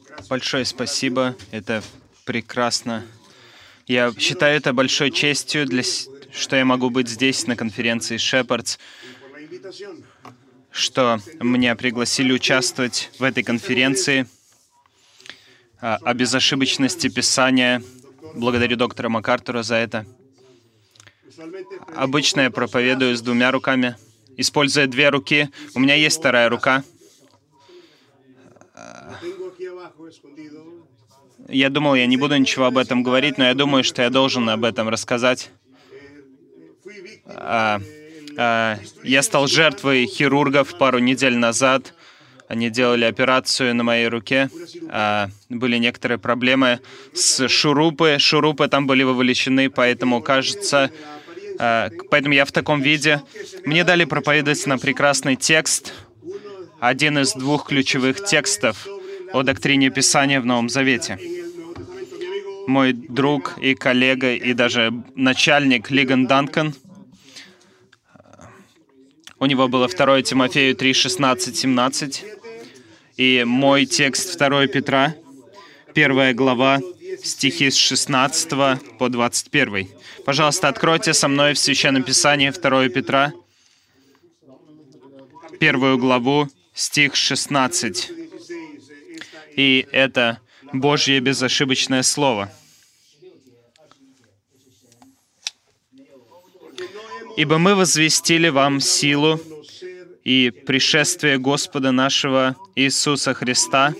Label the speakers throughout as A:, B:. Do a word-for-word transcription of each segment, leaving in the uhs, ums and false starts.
A: Большое спасибо. Это прекрасно. Я считаю это большой честью, для, что я могу быть здесь, на конференции Shepherds, что меня пригласили участвовать в этой конференции о безошибочности Писания. Благодарю доктора МакАртура за это. Обычно я проповедую с двумя руками, используя две руки. У меня есть вторая рука. Я думал, я не буду ничего об этом говорить, но я думаю, что я должен об этом рассказать. А, а, я стал жертвой хирургов пару недель назад. Они делали операцию на моей руке. А, были некоторые проблемы с шурупы. Шурупы там были вовлечены, поэтому, кажется... А, поэтому я в таком виде. Мне дали проповедовать на прекрасный текст. Один из двух ключевых текстов о доктрине Писания в Новом Завете. Мой друг и коллега, и даже начальник Лиган Данкан, у него было второе Тимофею три, шестнадцать, семнадцать, и мой текст второе Петра, первая глава, стихи с шестнадцатого по двадцать первый. Пожалуйста, откройте со мной в Священном Писании второе Петра, первую главу, стих шестнадцать. И это Божье безошибочное Слово. «Ибо мы возвестили вам силу и пришествие Господа нашего Иисуса Христа,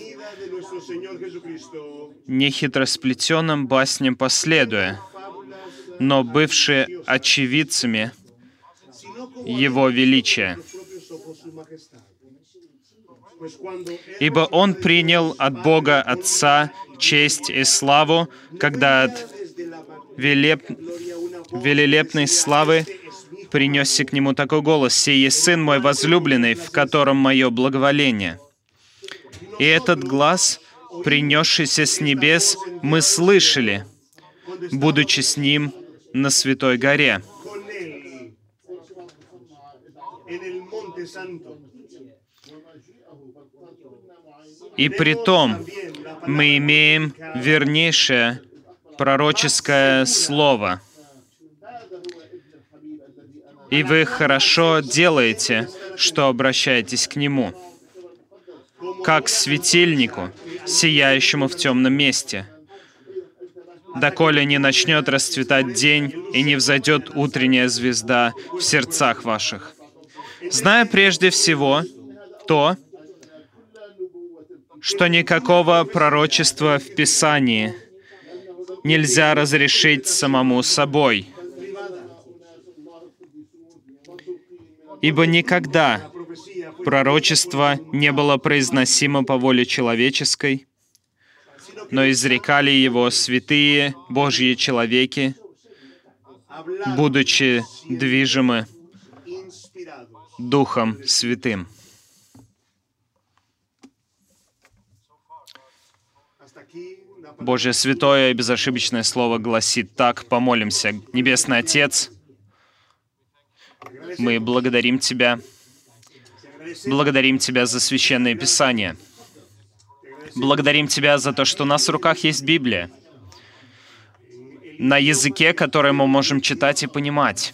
A: не хитросплетенным басням последуя, но бывшие очевидцами Его величия. Ибо Он принял от Бога Отца честь и славу, когда от велеп... велелепной славы принесся к Нему такой голос: «Сей есть Сын мой возлюбленный, в котором мое благоволение». И этот глас, принесшийся с небес, мы слышали, будучи с Ним на Святой горе. И притом мы имеем вернейшее пророческое слово. И вы хорошо делаете, что обращаетесь к нему, как к светильнику, сияющему в темном месте, доколе не начнет расцветать день и не взойдет утренняя звезда в сердцах ваших. Зная прежде всего то, что никакого пророчества в Писании нельзя разрешить самому собой. Ибо никогда пророчество не было произносимо по воле человеческой, но изрекали его святые Божьи человеки, будучи движимы Духом Святым. Божье святое и безошибочное Слово гласит так. Помолимся. Небесный Отец, мы благодарим Тебя. Благодарим Тебя за Священное Писание. Благодарим Тебя за то, что у нас в руках есть Библия, на языке, который мы можем читать и понимать.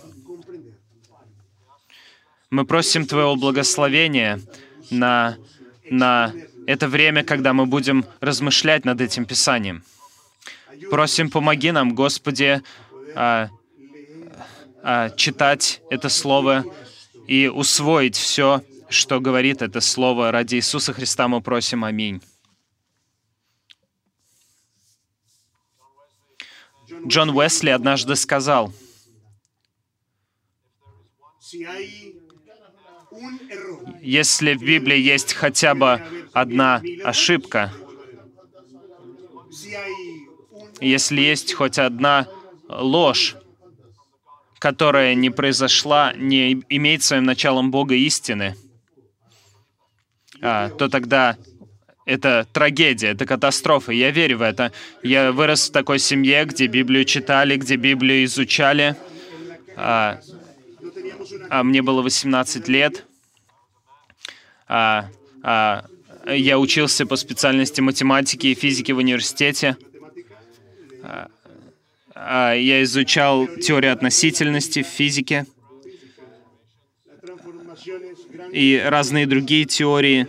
A: Мы просим Твоего благословения на, на это время, когда мы будем размышлять над этим Писанием. Просим, помоги нам, Господи, а, а, читать это Слово и усвоить все, что говорит это Слово. Ради Иисуса Христа мы просим. Аминь. Джон Уэсли однажды сказал: если в Библии есть хотя бы одна ошибка, если есть хоть одна ложь, которая не произошла, не имеет своим началом Бога истины, а, то тогда это трагедия, это катастрофа. Я верю в это. Я вырос в такой семье, где Библию читали, где Библию изучали. А, а мне было восемнадцать лет. А, а, я учился по специальности математики и физики в университете. Я изучал теорию относительности в физике и разные другие теории.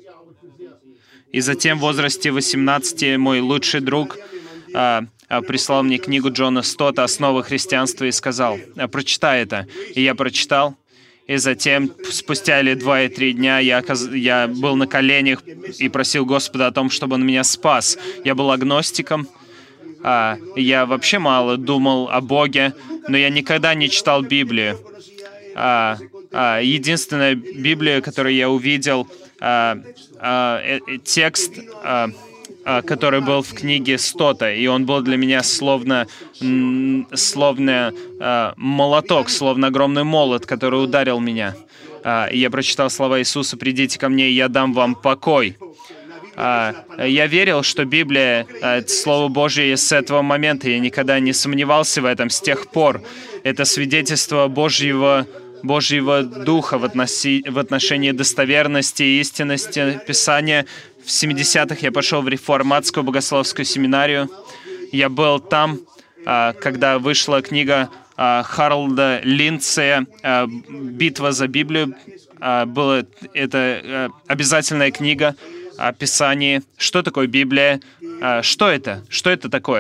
A: И затем в возрасте восемнадцати мой лучший друг а, а, прислал мне книгу Джона Стотта «Основы христианства» и сказал: «Прочитай это». И я прочитал. И затем, спустя или два и три дня, я, я был на коленях и просил Господа о том, чтобы Он меня спас. Я был агностиком. А, я вообще мало думал о Боге, но я никогда не читал Библию. А, а, единственная Библия, которую я увидел, а, а, э, текст, а, а, который был в книге Стотта, и он был для меня словно, словно а, молоток, словно огромный молот, который ударил меня. А, и я прочитал слова Иисуса: «Придите ко мне, и я дам вам покой». Я верил, что Библия — это Слово Божье, и с этого момента я никогда не сомневался в этом. С тех пор это свидетельство Божьего, Божьего Духа в, относи, в отношении достоверности и истинности Писания. В семидесятых я пошел в реформатскую богословскую семинарию. Я был там, когда вышла книга Харолда Линдсея «Битва за Библию». Была это обязательная книга о Писании. Что такое Библия? А, что это? Что это такое?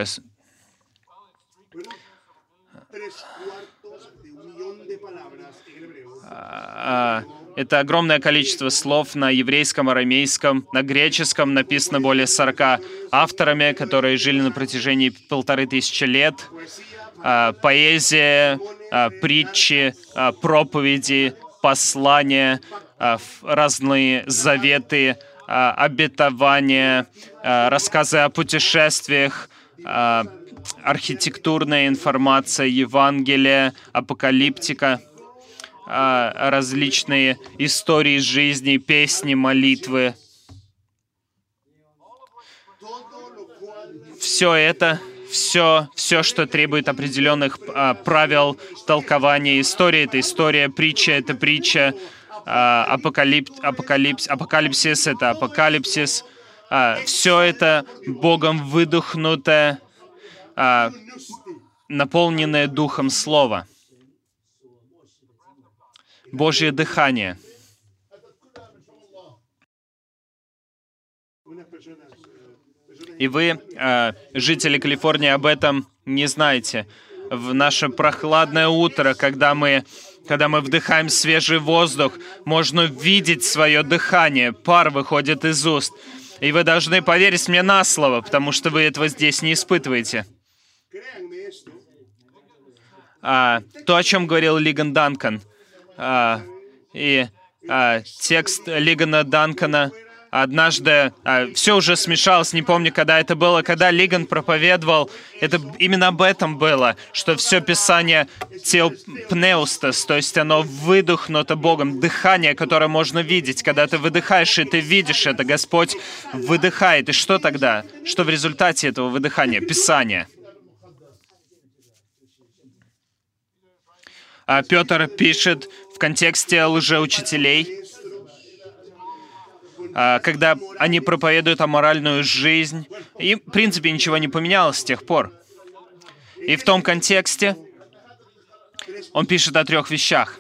A: А, это огромное количество слов на еврейском, арамейском, на греческом. Написано более сорока авторами, которые жили на протяжении полторы тысячи лет. А, поэзия, а, притчи, а, проповеди, послания, а, разные заветы, обетования, рассказы о путешествиях, архитектурная информация, Евангелие, апокалиптика, различные истории жизни, песни, молитвы. Все это, все, все, что требует определенных правил толкования. История — это история, притча — это притча, Апокалип, апокалипс, апокалипсис — это апокалипсис. А, все это Богом выдохнутое, а, наполненное Духом Слово. Божье дыхание. И вы, а, жители Калифорнии, об этом не знаете. В наше прохладное утро, когда мы Когда мы вдыхаем свежий воздух, можно видеть свое дыхание, пар выходит из уст. И вы должны поверить мне на слово, потому что вы этого здесь не испытываете. А, то, о чем говорил Лиган Данкан, а, и а, текст Лигана Данкана однажды, а, все уже смешалось, не помню, когда это было, когда Лиган проповедовал, это именно об этом было, что все Писание теопнеустас, то есть оно выдохнуто Богом, дыхание, которое можно видеть. Когда ты выдыхаешь, и ты видишь это, Господь выдыхает. И что тогда? Что в результате этого выдыхания? Писание. А Петр пишет в контексте лжеучителей, когда они проповедуют аморальную жизнь. И, в принципе, ничего не поменялось с тех пор. И в том контексте он пишет о трех вещах.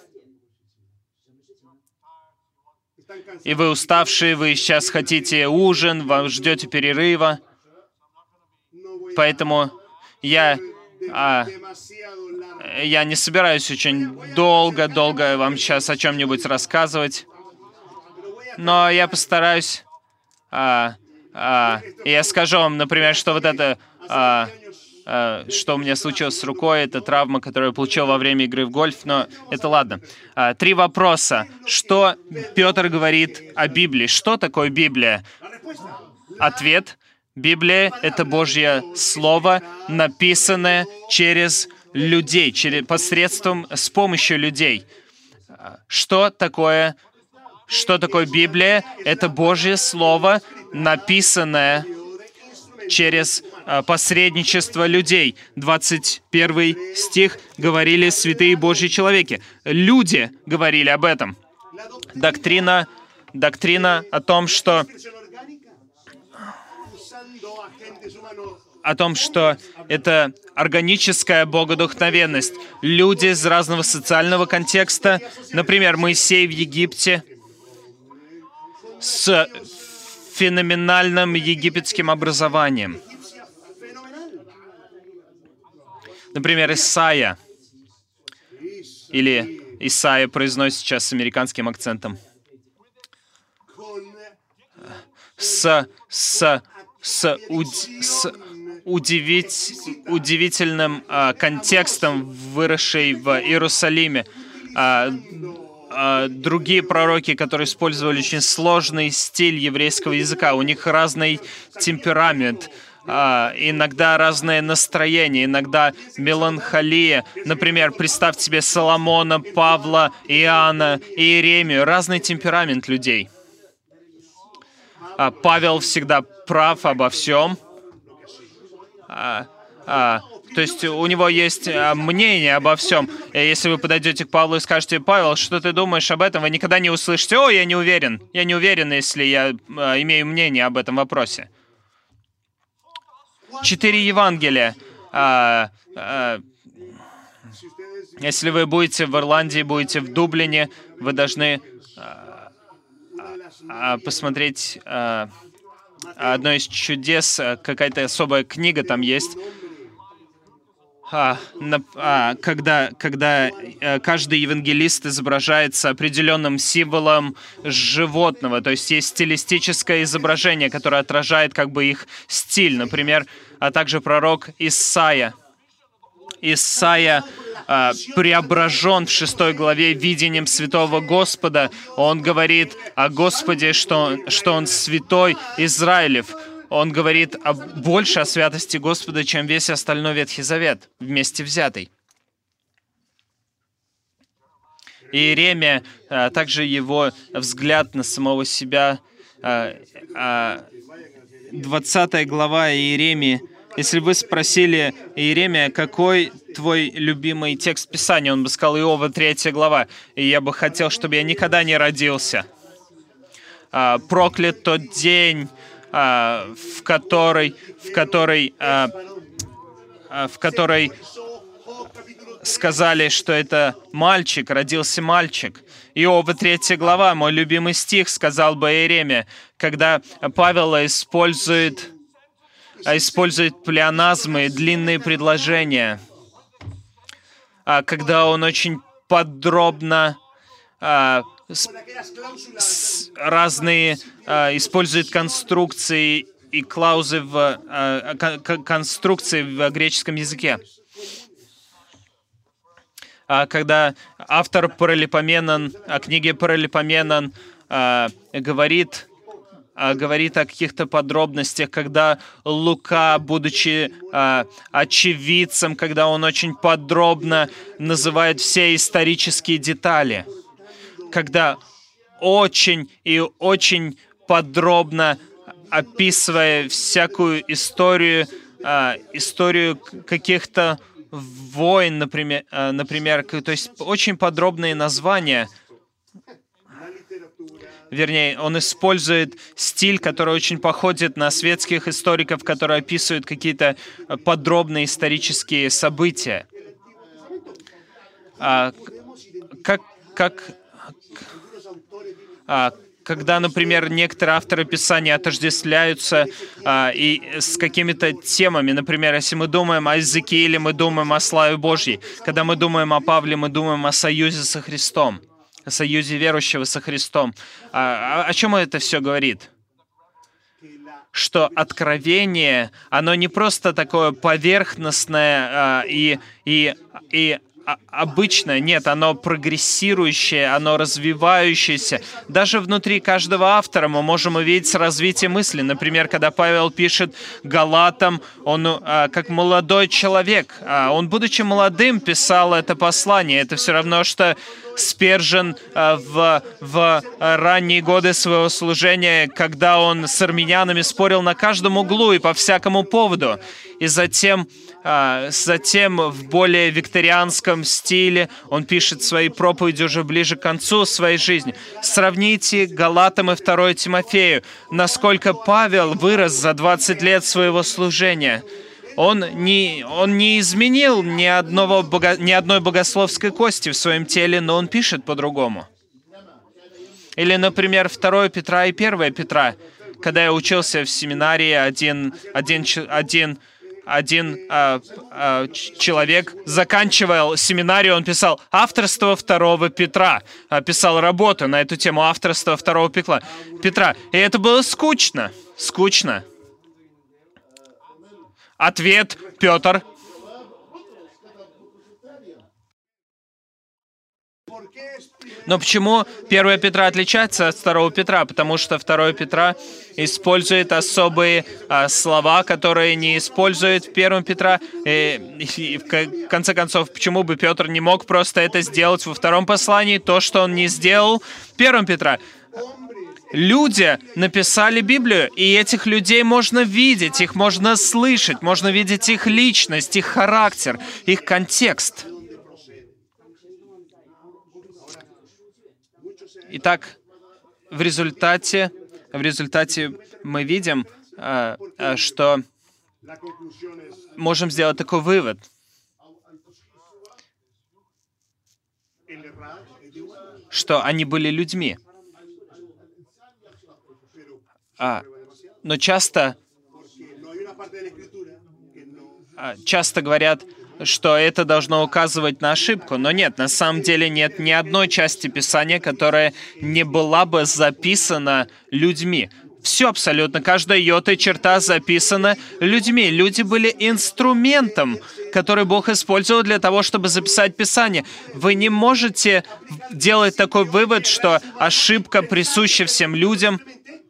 A: И вы уставшие, вы сейчас хотите ужин, вы ждете перерыва. Поэтому я, а, я не собираюсь очень долго-долго вам сейчас о чем-нибудь рассказывать. Но я постараюсь, а, а, я скажу вам, например, что вот это, а, а, что у меня случилось с рукой, это травма, которую я получил во время игры в гольф, но это ладно. А, три вопроса. Что Петр говорит о Библии? Что такое Библия? Ответ. Библия — это Божье Слово, написанное через людей, через, посредством, с помощью людей. Что такое Что такое Библия? Это Божье Слово, написанное через а, посредничество людей. двадцать первый стих говорили святые Божьи человеки. Люди говорили об этом. Доктрина, доктрина о том, что о том, что это органическая богодухновенность. Люди из разного социального контекста, например, Моисей в Египте, с феноменальным египетским образованием. Например, Исайя, или Исайя произносит сейчас с американским акцентом, с, с, с, уд, с удивить, удивительным а, контекстом, выросший в Иерусалиме. А, а, другие пророки, которые использовали очень сложный стиль еврейского языка, у них разный темперамент, а, иногда разное настроение, иногда меланхолия. Например, представьте себе Соломона, Павла, Иоанна, Иеремию, разный темперамент людей. А, Павел всегда прав обо всем. А, а, то есть у него есть а, мнение обо всем. И если вы подойдете к Павлу и скажете: «Павел, что ты думаешь об этом?», вы никогда не услышите: «О, я не уверен». Я не уверен, если я а, имею мнение об этом вопросе. Четыре Евангелия. А, а, если вы будете в Ирландии, будете в Дублине, вы должны а, а, посмотреть а, одно из чудес, какая-то особая книга там есть, а, на, а, когда, когда а, каждый евангелист изображается определенным символом животного, то есть есть стилистическое изображение, которое отражает как бы их стиль, например, а также пророк Исайя. Исайя а, преображен в шестой главе видением святого Господа. Он говорит о Господе, что, что Он святой Израилев. Он говорит о, больше о святости Господа, чем весь остальной Ветхий Завет, вместе взятый. Иеремия, а также его взгляд на самого себя, а, а, двадцатая глава Иеремии. Если бы вы спросили Иеремия, какой твой любимый текст Писания, он бы сказал: Иова, третья глава. И я бы хотел, чтобы я никогда не родился. А, проклят тот день, а, в который, в который, а, а, в который сказали, что это мальчик, родился мальчик. Иова, третья глава, мой любимый стих, сказал бы Иеремия, когда Павел использует... использует плеоназмы, длинные предложения, когда он очень подробно а, с, с, разные а, использует конструкции и клаузы в а, кон, конструкции в греческом языке. А, когда автор Паралипоменон, о книге Паралипоменон а, говорит... говорит о каких-то подробностях, когда Лука, будучи а, очевидцем, когда он очень подробно называет все исторические детали, когда очень и очень подробно описывая всякую историю, а, историю каких-то войн, например, а, например, то есть очень подробные названия. Вернее, он использует стиль, который очень походит на светских историков, которые описывают какие-то подробные исторические события. А, как, как, а, когда, например, некоторые авторы Писания отождествляются а, и с какими-то темами, например, если мы думаем о Иезекииле, мы думаем о славе Божьей. Когда мы думаем о Павле, мы думаем о союзе со Христом. О союзе верующего со Христом. А, о, о чем это все говорит? Что откровение, оно не просто такое поверхностное а, и, и, и а, обычное, нет, оно прогрессирующее, оно развивающееся. Даже внутри каждого автора мы можем увидеть развитие мысли. Например, когда Павел пишет Галатам, он а, как молодой человек, а, он, будучи молодым, писал это послание. Это все равно, что Спержен в, в ранние годы своего служения, когда он с армянами спорил на каждом углу и по всякому поводу. И затем, затем в более викторианском своем стиле, он пишет свои проповеди уже ближе к концу своей жизни. Сравните Галатам и второе Тимофею, насколько Павел вырос за двадцать лет своего служения. Он не, он не изменил ни, одного бого, ни одной богословской кости в своем теле, но он пишет по-другому. Или, например, второе Петра и первое Петра. Когда я учился в семинарии, один, один, один, один а, а, человек заканчивал семинарию, он писал «Авторство второго Петра», писал работу на эту тему «Авторство второго Петра». Петра. И это было скучно. Скучно. Ответ — Петр. Но почему первое Петра отличается от второго Петра? Потому что второе Петра использует особые а, слова, которые не использует в первом Петра. И, и в конце концов, почему бы Петр не мог просто это сделать во втором послании, то, что он не сделал в первом Петра? Люди написали Библию, и этих людей можно видеть, их можно слышать, можно видеть их личность, их характер, их контекст. Итак, в результате, в результате мы видим, что можем сделать такой вывод. Что они были людьми. А, но часто, часто говорят, что это должно указывать на ошибку. Но нет, на самом деле нет ни одной части Писания, которая не была бы записана людьми. Все абсолютно, каждая йота и черта записана людьми. Люди были инструментом, который Бог использовал для того, чтобы записать Писание. Вы не можете делать такой вывод, что ошибка присуща всем людям,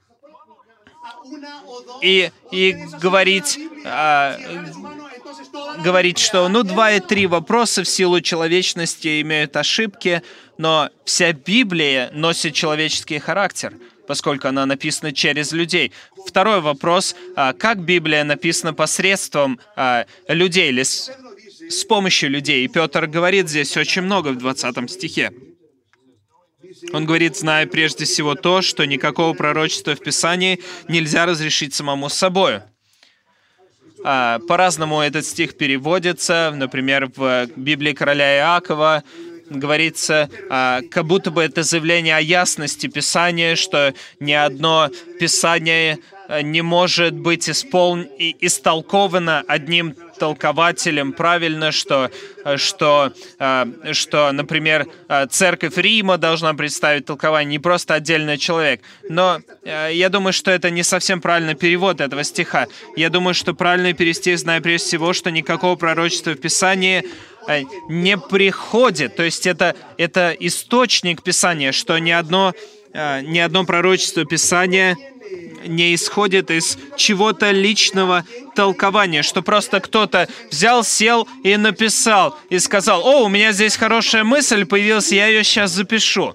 A: и, и говорить... А, говорить, что ну два и три вопроса в силу человечности имеют ошибки, но вся Библия носит человеческий характер, поскольку она написана через людей. Второй вопрос, как Библия написана посредством людей или с, с помощью людей? И Петр говорит здесь очень много в двадцатом стихе. Он говорит, зная прежде всего то, что никакого пророчества в Писании нельзя разрешить самому собою. А, по-разному этот стих переводится. Например, в Библии короля Иакова говорится, а, как будто бы это заявление о ясности Писания, что ни одно Писание не может быть исполн... истолковано одним толкователем правильно, что, что, что, например, церковь Рима должна представить толкование, не просто отдельный человек. Но я думаю, что это не совсем правильный перевод этого стиха. Я думаю, что правильно перевести, зная прежде всего, что никакого пророчества в Писании не приходит. То есть это, это источник Писания, что ни одно, ни одно пророчество Писания не исходит из чего-то личного толкования, что просто кто-то взял, сел и написал, и сказал, «О, у меня здесь хорошая мысль появилась, я ее сейчас запишу».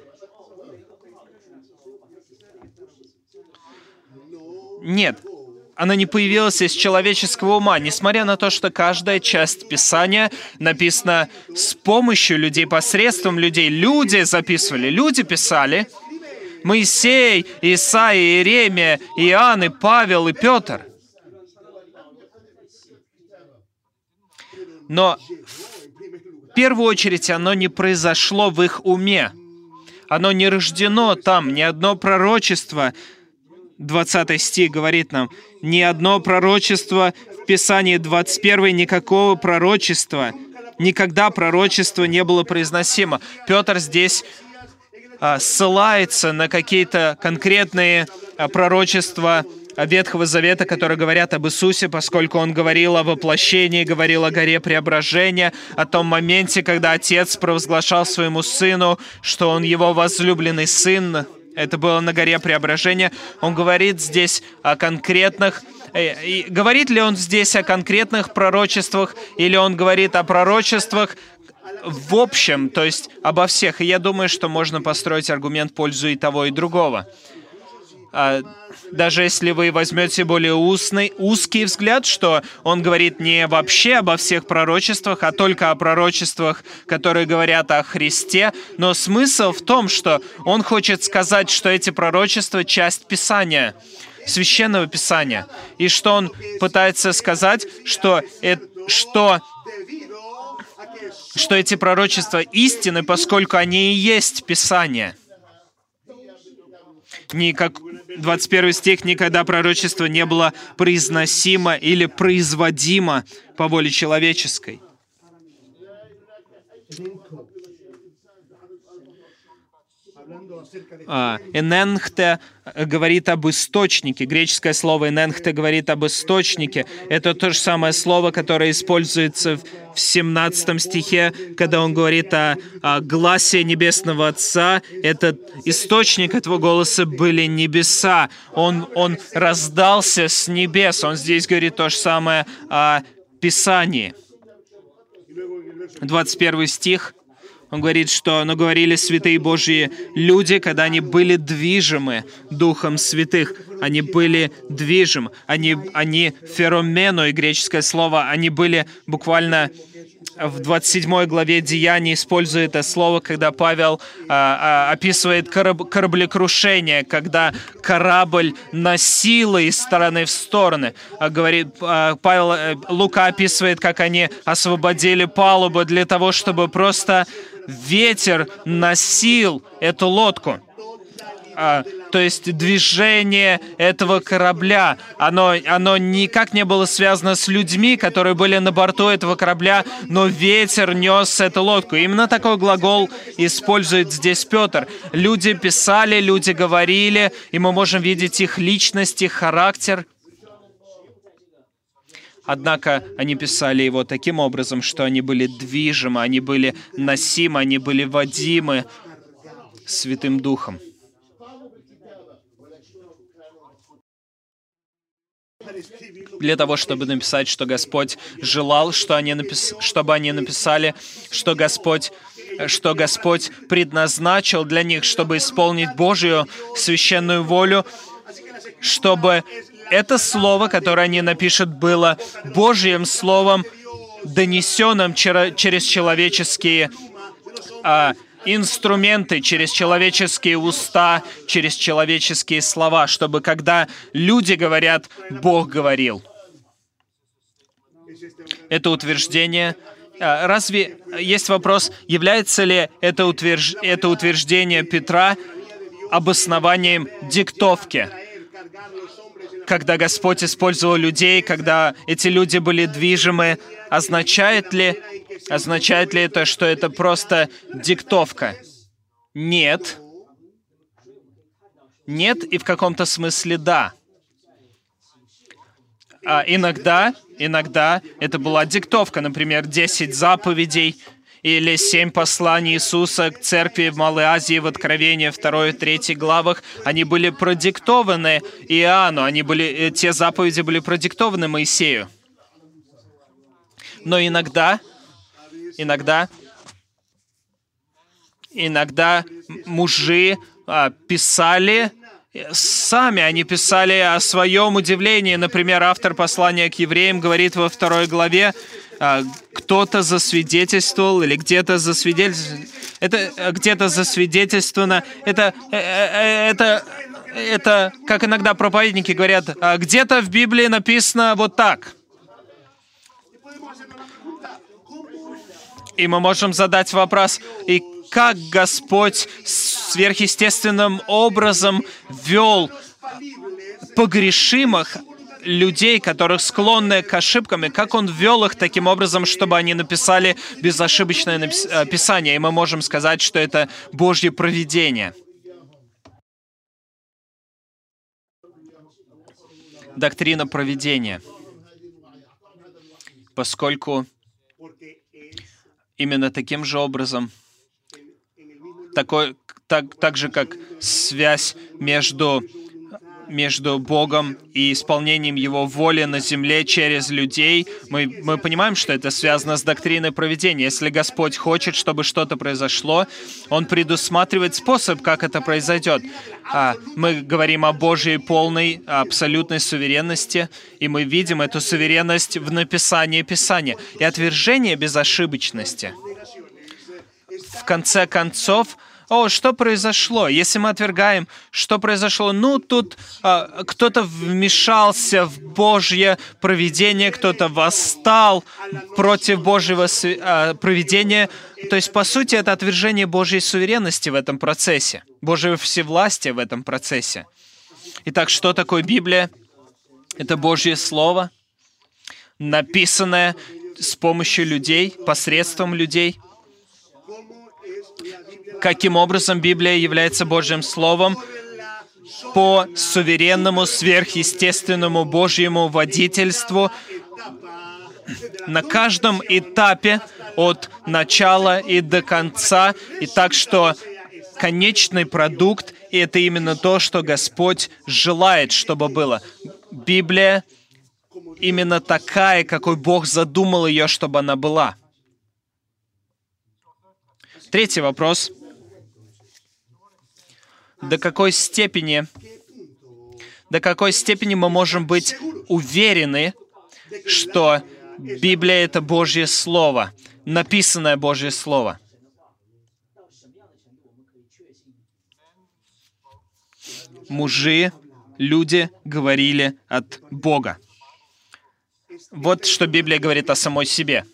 A: Нет, она не появилась из человеческого ума, несмотря на то, что каждая часть Писания написана с помощью людей, посредством людей. Люди записывали, люди писали. Моисей, Исаия, Иеремия, Иоанн, и Павел, и Петр. Но в первую очередь оно не произошло в их уме. Оно не рождено там, ни одно пророчество. двадцатый стих говорит нам, ни одно пророчество в Писании, двадцать первый, никакого пророчества. Никогда пророчество не было произносимо. Петр здесь ссылается на какие-то конкретные пророчества Ветхого Завета, которые говорят об Иисусе, поскольку он говорил о воплощении, говорил о горе преображения, о том моменте, когда Отец провозглашал своему Сыну, что Он Его возлюбленный Сын. Это было на горе преображения. Он говорит здесь о конкретных... И говорит ли он здесь о конкретных пророчествах, или он говорит о пророчествах в общем, то есть обо всех? И я думаю, что можно построить аргумент в пользу и того, и другого. а, даже если вы возьмете более устный, узкий взгляд, что он говорит не вообще обо всех пророчествах, а только о пророчествах, которые говорят о Христе, но смысл в том, что он хочет сказать, что эти пророчества — часть Писания, Священного Писания, и что он пытается сказать, что, это, что, что эти пророчества истинны, поскольку они и есть Писание. Не как двадцать первый стих, никогда пророчество не было произносимо или производимо по воле человеческой. Эненхте говорит об источнике. Греческое слово эненхте говорит об источнике. Это то же самое слово, которое используется в семнадцатом стихе, когда он говорит о, о гласе Небесного Отца. Этот источник этого голоса были небеса. Он, он раздался с небес. Он здесь говорит то же самое о Писании. двадцать первый стих. Он говорит, что «но говорили святые Божьи люди, когда они были движимы Духом Святых». Они были движимы. Они, они феромену, и греческое слово, они были буквально в двадцать седьмой главе Деяний использует это слово, когда Павел а, а, описывает кораб, кораблекрушение, когда корабль носило из стороны в стороны. А, говорит, а, Павел, а, Лука описывает, как они освободили палубу для того, чтобы просто ветер носил эту лодку. А, то есть движение этого корабля, оно, оно никак не было связано с людьми, которые были на борту этого корабля, но ветер нес эту лодку. Именно такой глагол использует здесь Петр. Люди писали, люди говорили, и мы можем видеть их личность, их характер. Однако они писали его таким образом, что они были движимы, они были носимы, они были водимы Святым Духом. Для того, чтобы написать, что Господь желал, что они напис... чтобы они написали, что Господь, что Господь предназначил для них, чтобы исполнить Божью священную волю, чтобы это слово, которое они напишут, было Божьим словом, донесенным через человеческие а, инструменты, через человеческие уста, через человеческие слова, чтобы когда люди говорят, Бог говорил. Это утверждение. Разве есть вопрос, является ли это, утвержд... это утверждение Петра обоснованием диктовки? Когда Господь использовал людей, когда эти люди были движимы, означает ли, означает ли это, что это просто диктовка? Нет. Нет, и в каком-то смысле да. А иногда, иногда это была диктовка, например, десять заповедей или семь посланий Иисуса к церкви в Малой Азии в Откровении второй и третьей главах. Они были продиктованы Иоанну, они были, те заповеди были продиктованы Моисею. Но иногда, иногда, иногда мужи а, писали сами, они писали о своем удивлении. Например, автор послания к евреям говорит во второй главе, кто-то засвидетельствовал или где-то засвидетельствовано. Это где-то засвидетельствовано. Это, это, это, как иногда проповедники говорят, где-то в Библии написано вот так. И мы можем задать вопрос, и как Господь сверхъестественным образом вел погрешимых людей, которых склонны к ошибкам, и как Он ввел их таким образом, чтобы они написали безошибочное напис- Писание. И мы можем сказать, что это Божье провидение. Доктрина провидения. Поскольку именно таким же образом, такой, так, так же, как связь между между Богом и исполнением Его воли на земле через людей. Мы, мы понимаем, что это связано с доктриной провидения. Если Господь хочет, чтобы что-то произошло, Он предусматривает способ, как это произойдет. А, мы говорим о Божьей полной, абсолютной суверенности, и мы видим эту суверенность в написании Писания. И отвержение безошибочности. В конце концов, о, что произошло? Если мы отвергаем, что произошло? Ну, тут а, кто-то вмешался в Божье провидение, кто-то восстал против Божьего а, провидения. То есть, по сути, это отвержение Божьей суверенности в этом процессе, Божьего всевластия в этом процессе. Итак, что такое Библия? Это Божье Слово, написанное с помощью людей, посредством людей. Каким образом Библия является Божьим Словом? По суверенному, сверхъестественному Божьему водительству на каждом этапе от начала и до конца. И так что конечный продукт — это именно то, что Господь желает, чтобы было. Библия именно такая, какой Бог задумал ее, чтобы она была. Третий вопрос. До какой степени, до какой степени мы можем быть уверены, что Библия — это Божье Слово, написанное Божье Слово? Мужи, люди говорили от Бога. Вот что Библия говорит о самой себе.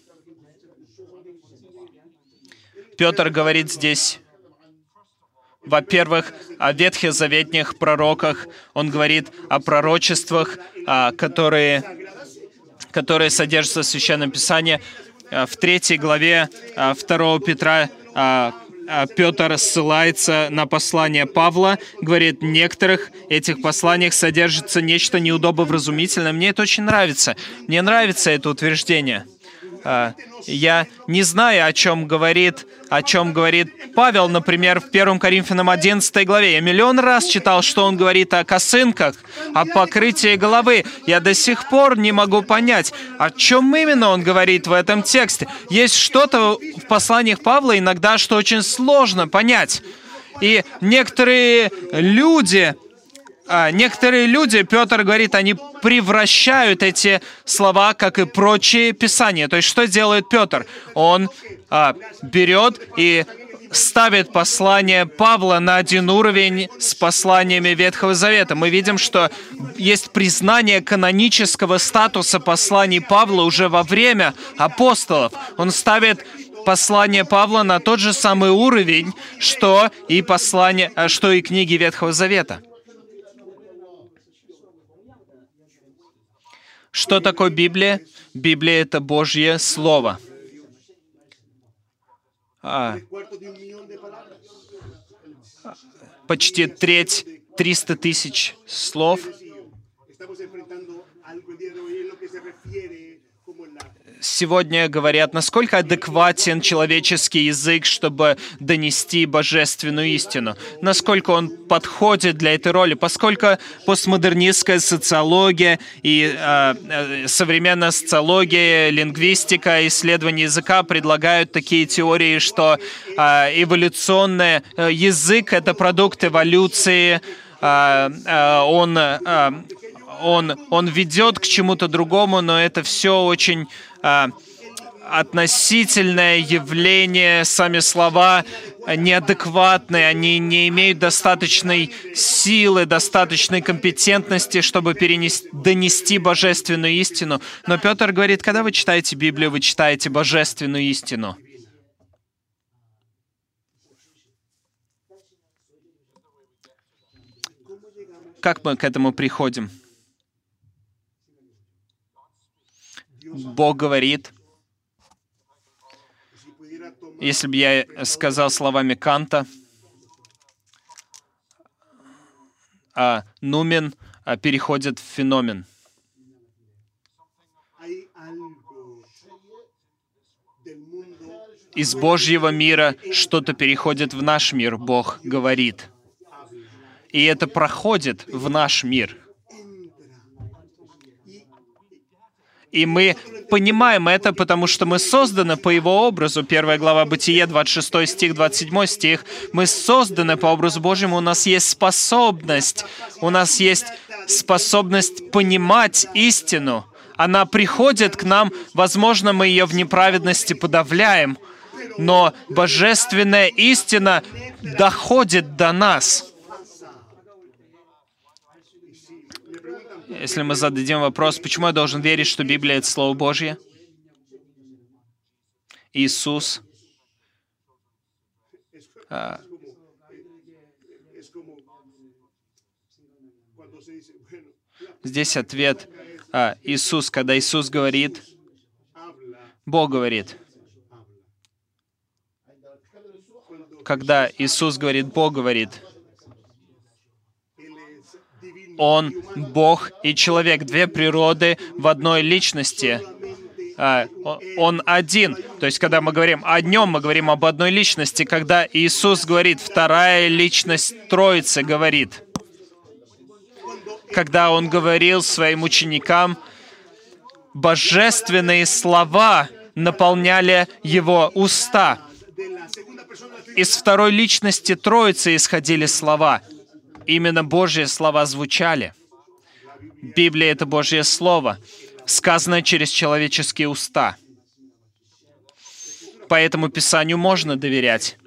A: Петр говорит здесь, во-первых, о ветхозаветных пророках. Он говорит о пророчествах, которые, которые содержатся в Священном Писании. В третьей главе второго Петра Петр ссылается на послание Павла, говорит, в некоторых этих посланиях содержится нечто неудобовразумительное. Мне это очень нравится. Мне нравится это утверждение. Я не знаю, о чем говорит, о чем говорит Павел, например, в первом Коринфянам одиннадцатой главе. Я миллион раз читал, что он говорит о косынках, о покрытии головы. Я до сих пор не могу понять, о чем именно он говорит в этом тексте. Есть что-то в посланиях Павла иногда, что очень сложно понять. И некоторые люди... А некоторые люди, Петр говорит, они превращают эти слова, как и прочие писания. То есть, что делает Петр? Он а, берет и ставит послание Павла на один уровень с посланиями Ветхого Завета. Мы видим, что есть признание канонического статуса посланий Павла уже во время апостолов. Он ставит послание Павла на тот же самый уровень, что и, послание, что и книги Ветхого Завета. Что такое Библия? Библия — это Божье Слово. А, почти треть, триста тысяч слов. Сегодня говорят, насколько адекватен человеческий язык, чтобы донести божественную истину, насколько он подходит для этой роли, поскольку постмодернистская социология и э, современная социология, лингвистика, исследование языка предлагают такие теории, что э, эволюционный э, язык — это продукт эволюции, э, э, он... Э, Он, он ведет к чему-то другому, но это все очень а, относительное явление, сами слова неадекватные, они не имеют достаточной силы, достаточной компетентности, чтобы перенести, донести божественную истину. Но Петр говорит, когда вы читаете Библию, вы читаете божественную истину. Как мы к этому приходим? Бог говорит, если бы я сказал словами Канта, а, нумен а, переходит в феномен. Из Божьего мира что-то переходит в наш мир, Бог говорит. И это проходит в наш мир. И мы понимаем это, потому что мы созданы по Его образу. Первая глава Бытие, двадцать шестой стих, двадцать седьмой стих. Мы созданы по образу Божьему, у нас есть способность, у нас есть способность понимать истину. Она приходит к нам, возможно, мы ее в неправедности подавляем, но божественная истина доходит до нас. Если мы зададим вопрос, почему я должен верить, что Библия — это Слово Божье? Иисус а, здесь ответ. А, Иисус, когда Иисус говорит, Бог говорит. Когда Иисус говорит, Бог говорит. Он Бог и человек, две природы в одной личности. Он один. То есть, когда мы говорим о нем, мы говорим об одной личности. Когда Иисус говорит, вторая личность Троицы говорит. Когда Он говорил своим ученикам, божественные слова наполняли Его уста. Из второй личности Троицы исходили слова. Именно Божьи слова звучали. Библия — это Божье Слово, сказанное через человеческие уста. Поэтому Писанию можно доверять.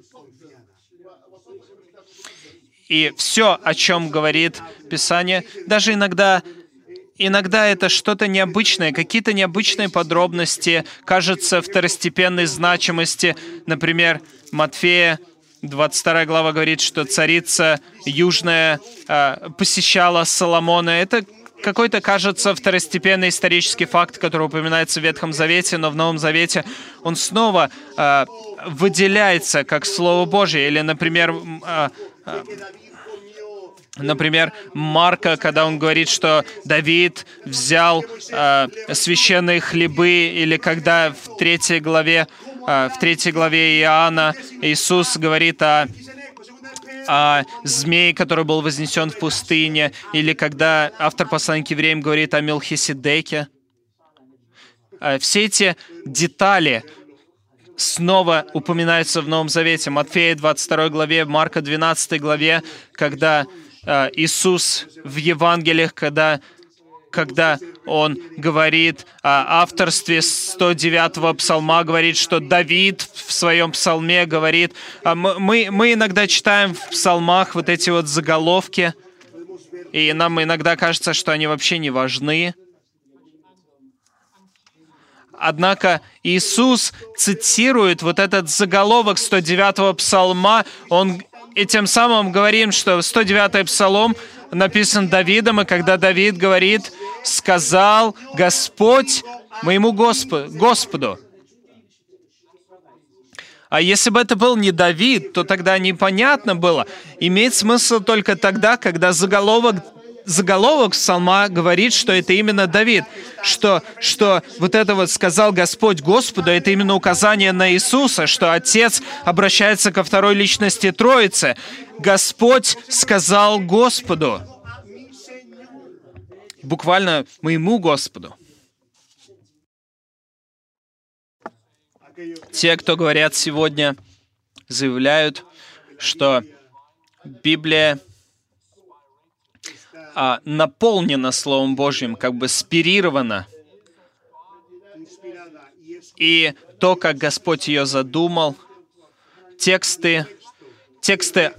A: И все, о чем говорит Писание, даже иногда, иногда это что-то необычное, какие-то необычные подробности, кажутся второстепенной значимости. Например, Матфея, двадцать вторая глава говорит, что царица южная э, посещала Соломона. Это какой-то, кажется, второстепенный исторический факт, который упоминается в Ветхом Завете, но в Новом Завете он снова э, выделяется как Слово Божье. Или, например, э, э, например, Марка, когда он говорит, что Давид взял э, священные хлебы, или когда в третьей главе В третьей главе Иоанна Иисус говорит о, о змее, который был вознесен в пустыне, или когда автор послания к евреям говорит о Мелхиседеке. Все эти детали снова упоминаются в Новом Завете. Матфея двадцать второй главе, Марка двенадцатой главе, когда Иисус в Евангелиях, когда когда он говорит о авторстве сто девятого псалма, говорит, что Давид в своем псалме говорит. Мы, мы иногда читаем в псалмах вот эти вот заголовки, и нам иногда кажется, что они вообще не важны. Однако Иисус цитирует вот этот заголовок сто девятого псалма, он, и тем самым говорим, что сто девятый псалом написан Давидом, и когда Давид говорит, «Сказал Господь моему Господу». Господу. А если бы это был не Давид, то тогда непонятно было. Имеет смысл только тогда, когда заголовок, заголовок псалма говорит, что это именно Давид. Что, что вот это вот «сказал Господь Господу» — это именно указание на Иисуса, что Отец обращается ко второй личности Троицы. Господь сказал Господу. Буквально моему Господу. Те, кто говорят сегодня, заявляют, что Библия а, наполнена Словом Божьим, как бы спирирована. И то, как Господь ее задумал, тексты, тексты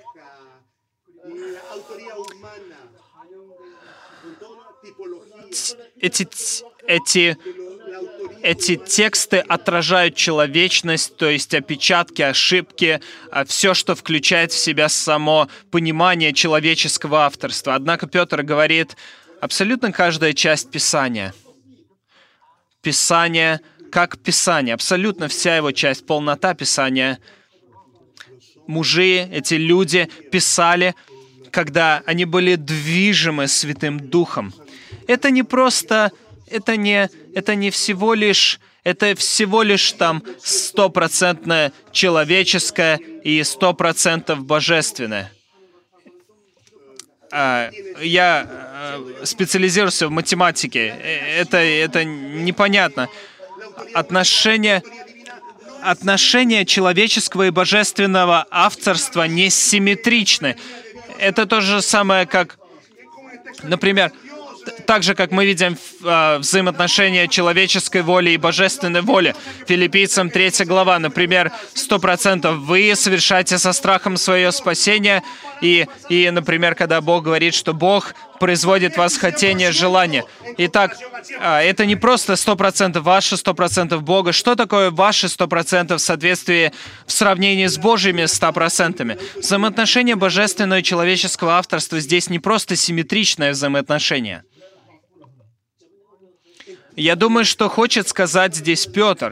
A: эти, эти, эти тексты отражают человечность, то есть опечатки, ошибки, все, что включает в себя само понимание человеческого авторства. Однако Петр говорит, абсолютно каждая часть Писания, Писание как Писание, абсолютно вся его часть, полнота Писания, мужи, эти люди писали, когда они были движимы Святым Духом. Это не просто, это не, это не всего лишь, это всего лишь там стопроцентное человеческое и сто процентов божественное. а, я а, специализировался в математике. Это, это непонятно. Отношение, отношение человеческого и божественного авторства несимметричны. Это то же самое, как, например, так же, как мы видим э, взаимоотношения человеческой воли и божественной воли. Филиппийцам третья глава, например, сто процентов вы совершаете со страхом свое спасение, и, и, например, когда Бог говорит, что Бог производит в вас хотение, желание. Итак, э, это не просто сто процентов ваше, сто процентов Бога. Что такое ваши сто процентов в соответствии, в сравнении с Божьими ста процентами? Взаимоотношения божественного и человеческого авторства здесь не просто симметричное взаимоотношение. Я думаю, что хочет сказать здесь Петр,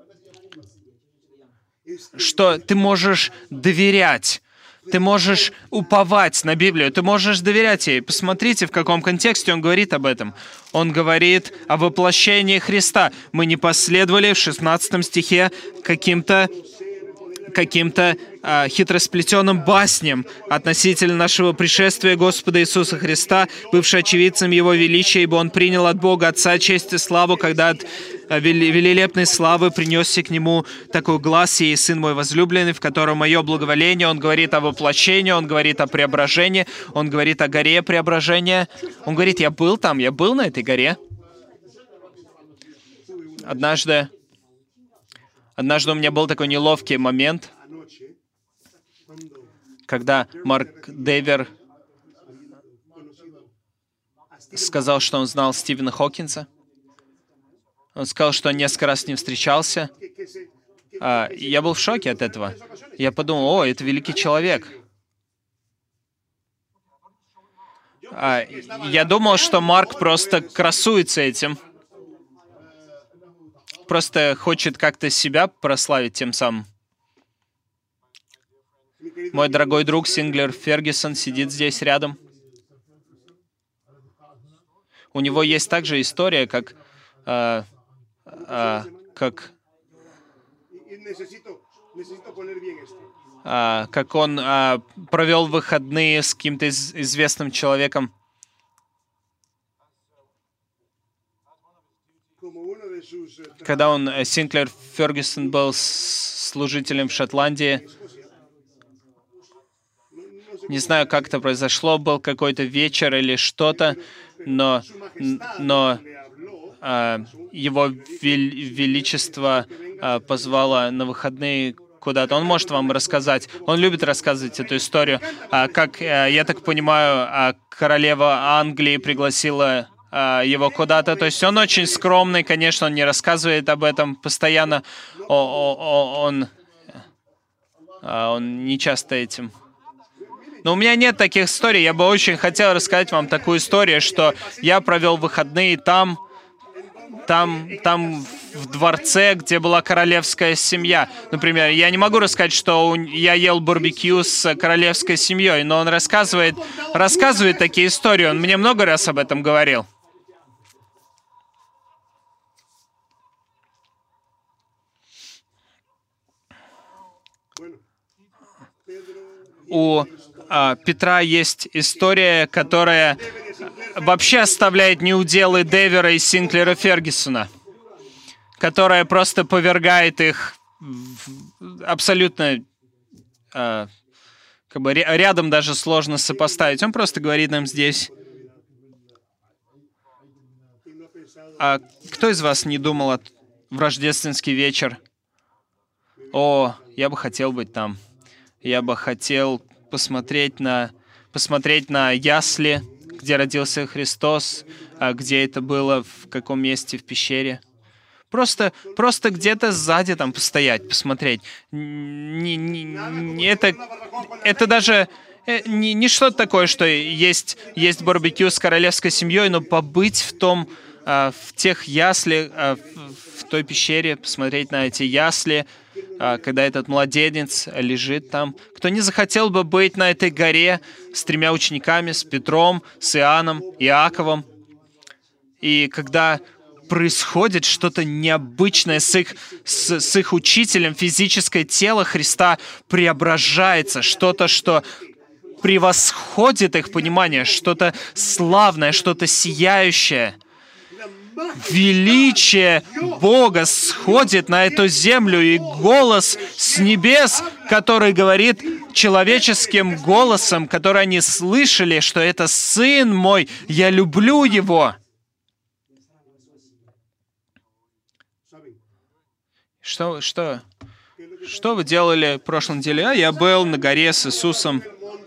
A: что ты можешь доверять, ты можешь уповать на Библию, ты можешь доверять ей. Посмотрите, в каком контексте он говорит об этом. Он говорит о воплощении Христа. Мы не последовали в шестнадцатом стихе каким-то каким-то а, хитросплетенным басням относительно нашего пришествия Господа Иисуса Христа, бывший очевидцем Его величия, ибо Он принял от Бога Отца честь и славу, когда от а, великолепной славы принесся к Нему такой глас: «Сей Сын мой возлюбленный, в котором мое благоволение». Он говорит о воплощении, Он говорит о преображении, Он говорит о горе преображения. Он говорит: «Я был там, я был на этой горе». Однажды Однажды у меня был такой неловкий момент, когда Марк Дейвер сказал, что он знал Стивена Хокинса. Он сказал, что он несколько раз с ним встречался. А, и я был в шоке от этого. Я подумал: о, это великий человек. А, я думал, что Марк просто красуется этим. Просто хочет как-то себя прославить тем самым. Мой дорогой друг Синклер Фергюсон сидит здесь рядом. У него есть также история, как, э, э, как, э, как он э, провел выходные с каким-то из, известным человеком. Когда он, Синклер Фергюсон, был служителем в Шотландии, не знаю, как это произошло, был какой-то вечер или что-то, но, но а, его величество а, позвало на выходные куда-то. Он может вам рассказать. Он любит рассказывать эту историю. А, как, а, я так понимаю, а, королева Англии пригласила его куда-то. То есть он очень скромный, конечно, он не рассказывает об этом постоянно. О, о, о, он, он не часто этим. Но у меня нет таких историй. Я бы очень хотел рассказать вам такую историю, что я провел выходные там, там, там в дворце, где была королевская семья. Например, я не могу рассказать, что я ел барбекю с королевской семьей, но он рассказывает, рассказывает такие истории. Он мне много раз об этом говорил. У а, Петра есть история, которая вообще оставляет неуделы Дейвера и Синклера Фергюсона, которая просто повергает их в абсолютно... А, как бы рядом даже сложно сопоставить. Он просто говорит нам здесь: а кто из вас не думал о... в рождественский вечер: о, я бы хотел быть там. Я бы хотел посмотреть на, посмотреть на ясли, где родился Христос, а где это было, в каком месте в пещере. Просто, просто где-то сзади там постоять, посмотреть. Не, не, не, это, это даже не, не что-то такое, что есть, есть барбекю с королевской семьей, но побыть в том, в тех ясли, в той пещере, посмотреть на эти ясли, когда этот младенец лежит там. Кто не захотел бы быть на этой горе с тремя учениками, с Петром, с Иоанном, Иаковом, и когда происходит что-то необычное с их, с, с их учителем, физическое тело Христа преображается, что-то, что превосходит их понимание, что-то славное, что-то сияющее. Величие Бога сходит на эту землю, и голос с небес, который говорит человеческим голосом, который они слышали, что это Сын мой, я люблю Его. Что, что, что вы делали в прошлой неделе? А я был на горе с Иисусом.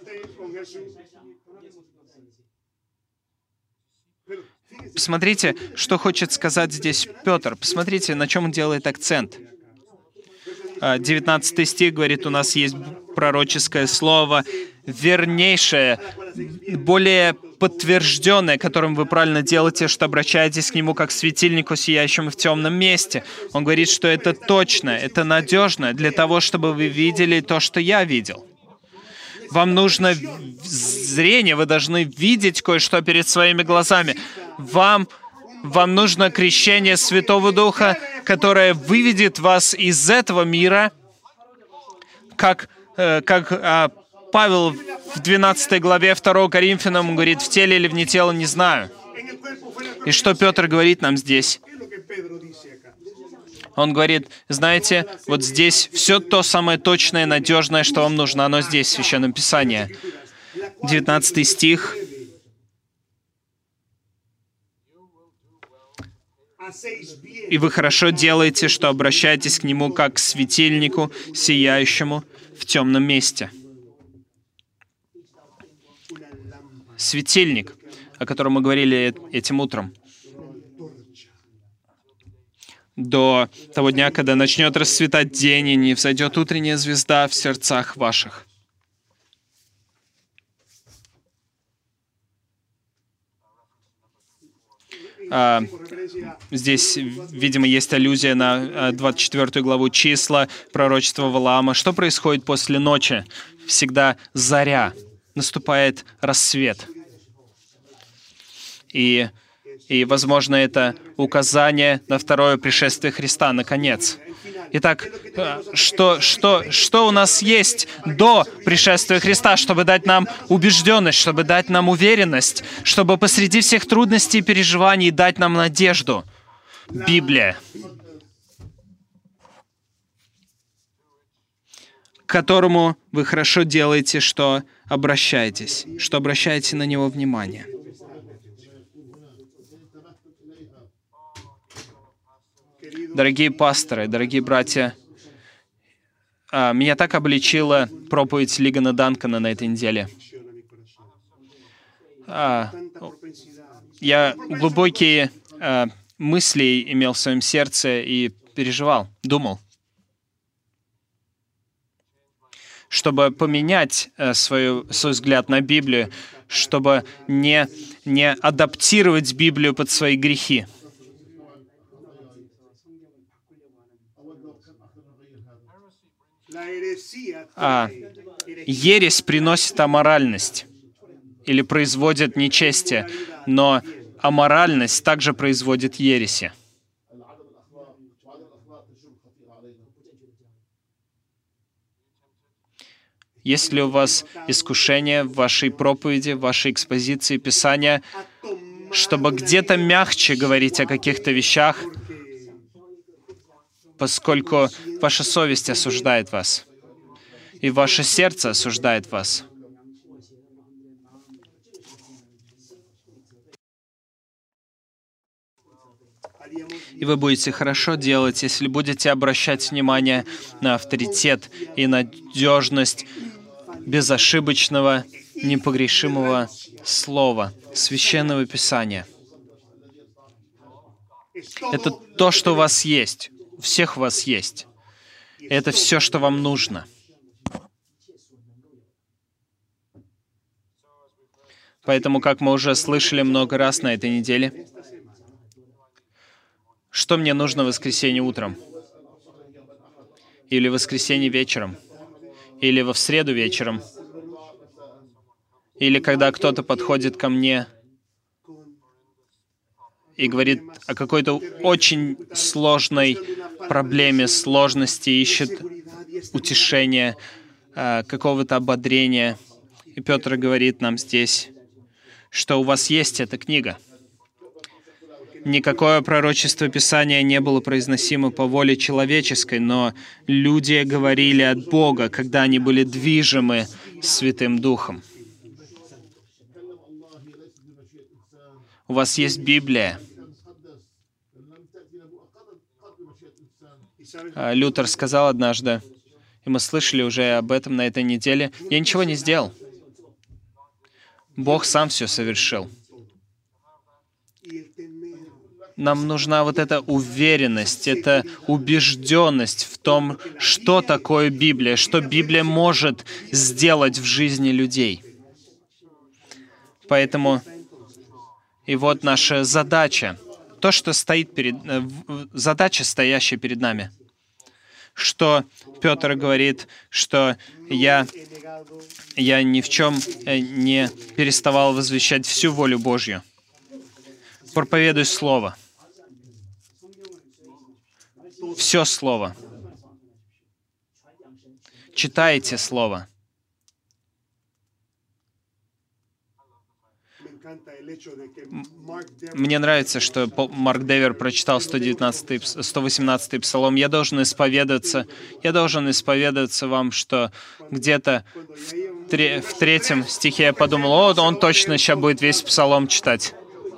A: Посмотрите, что хочет сказать здесь Петр. Посмотрите, на чем он делает акцент. девятнадцатый стих говорит, у нас есть пророческое слово, вернейшее, более подтвержденное, которым вы правильно делаете, что обращаетесь к нему как к светильнику, сияющему в темном месте. Он говорит, что это точно, это надежно, для того, чтобы вы видели то, что я видел. Вам нужно зрение, вы должны видеть кое-что перед своими глазами. Вам, вам нужно крещение Святого Духа, которое выведет вас из этого мира, как, э, как э, Павел в двенадцатой главе второго Коринфянам говорит, в теле или вне тела, не знаю. И что Петр говорит нам здесь? Он говорит, знаете, вот здесь все то самое точное, надежное, что вам нужно, оно здесь, в Священном Писании. девятнадцатый стих. «И вы хорошо делаете, что обращаетесь к Нему как к светильнику, сияющему в темном месте». Светильник, о котором мы говорили этим утром. До того дня, когда начнет расцветать день, и не взойдет утренняя звезда в сердцах ваших. А, здесь, видимо, есть аллюзия на двадцать четвёртую главу Числа, пророчество Валаама. Что происходит после ночи? Всегда заря, наступает рассвет. И, и, возможно, это указание на второе пришествие Христа, наконец. Итак, что, что, что у нас есть до пришествия Христа, чтобы дать нам убежденность, чтобы дать нам уверенность, чтобы посреди всех трудностей и переживаний дать нам надежду? Библия, к которому вы хорошо делаете, что обращаетесь, что обращаете на него внимание. Дорогие пасторы, дорогие братья, меня так обличила проповедь Лигана Данкана на этой неделе. Я глубокие мысли имел в своем сердце и переживал, думал. Чтобы поменять свой, свой взгляд на Библию, чтобы не, не адаптировать Библию под свои грехи. А, ересь приносит аморальность или производит нечестие, но аморальность также производит ереси. Есть ли у вас искушение в вашей проповеди, в вашей экспозиции Писания, чтобы где-то мягче говорить о каких-то вещах, поскольку ваша совесть осуждает вас, и ваше сердце осуждает вас? И вы будете хорошо делать, если будете обращать внимание на авторитет и надежность безошибочного, непогрешимого слова, Священного Писания. Это то, что у вас есть. У всех у вас есть. Это все, что вам нужно. Поэтому, как мы уже слышали много раз на этой неделе, что мне нужно в воскресенье утром? Или в воскресенье вечером? Или в среду вечером? Или когда кто-то подходит ко мне и говорит о какой-то очень сложной проблеме, сложности, ищет утешения, какого-то ободрения. И Петр говорит нам здесь, что у вас есть эта книга. Никакое пророчество Писания не было произносимо по воле человеческой, но люди говорили от Бога, когда они были движимы Святым Духом. У вас есть Библия. Лютер сказал однажды, и мы слышали уже об этом на этой неделе, «Я ничего не сделал. Бог сам все совершил». Нам нужна вот эта уверенность, эта убежденность в том, что такое Библия, что Библия может сделать в жизни людей. Поэтому и вот наша задача, то, что стоит перед... задача, стоящая перед нами, что Петр говорит, что я, я ни в чем не переставал возвещать всю волю Божью. Проповедуй Слово. Все Слово. Читайте Слово. Мне нравится, что Марк Девер прочитал сто девятнадцатый, сто восемнадцатый Псалом. Я должен исповедоваться, я должен исповедоваться вам, что где-то в, тре, в третьем стихе я подумал, о, он точно сейчас будет весь Псалом читать.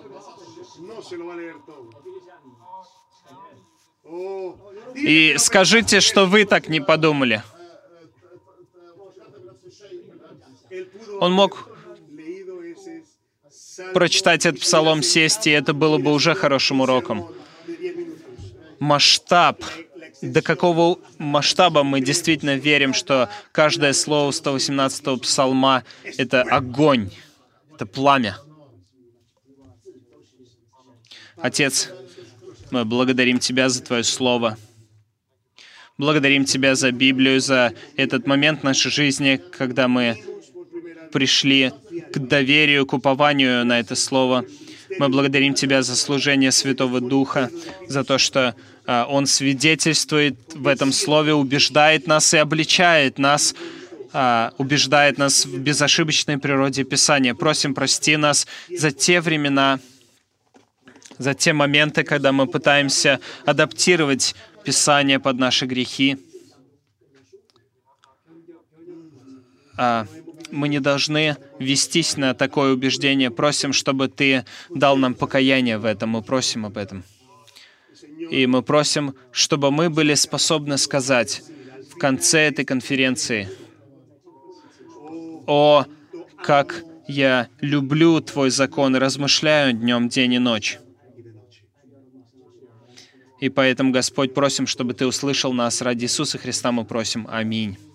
A: И скажите, что вы так не подумали. Он мог прочитать этот псалом, сесть, и это было бы уже хорошим уроком. Масштаб. До какого масштаба мы действительно верим, что каждое слово сто восемнадцатого псалма — это огонь, это пламя. Отец, мы благодарим Тебя за Твое Слово. Благодарим Тебя за Библию, за этот момент нашей жизни, когда мы пришли к доверию, к упованию на это Слово. Мы благодарим Тебя за служение Святого Духа, за то, что а, Он свидетельствует в этом Слове, убеждает нас и обличает нас, а, убеждает нас в безошибочной природе Писания. Просим, прости нас за те времена, за те моменты, когда мы пытаемся адаптировать Писание под наши грехи. А, мы не должны вестись на такое убеждение. Просим, чтобы Ты дал нам покаяние в этом. Мы просим об этом. И мы просим, чтобы мы были способны сказать в конце этой конференции: «О, как я люблю Твой закон и размышляю днем, день и ночь». И поэтому, Господь, просим, чтобы Ты услышал нас. Ради Иисуса Христа мы просим. Аминь.